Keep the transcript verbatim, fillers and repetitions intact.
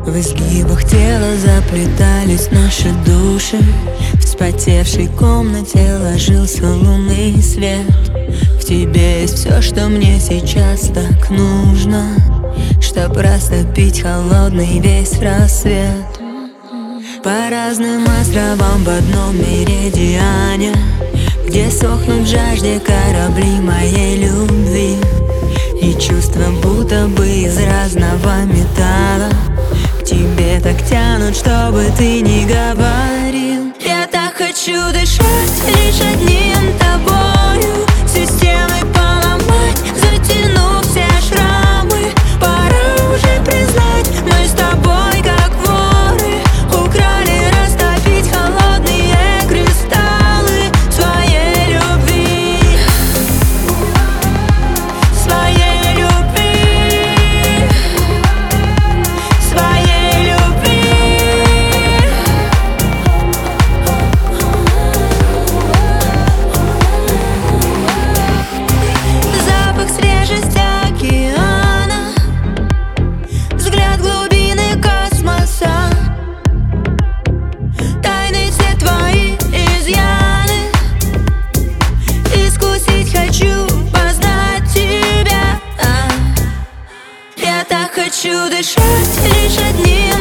В изгибах тела заплетались наши души. В вспотевшей комнате ложился лунный свет. В тебе есть все, что мне сейчас так нужно, чтоб растопить холодный весь рассвет. По разным островам в одном меридиане, где сохнут в жажде корабли моей любви. И чувства будто бы из разного металла к тебе так тянут, чтобы ты не говорил. Я так хочу дышать лишь одним тобою, системой поломать, затянув все шрамы. Пора уже признать, мы с тобой как воры украли растопить холодные кристаллы своей любви, своей любви, своей любви. Запах свежести океана, взгляд глубины космоса, тайны все твои изъяны. Искусить хочу, познать тебя. а. Я так хочу дышать лишь одним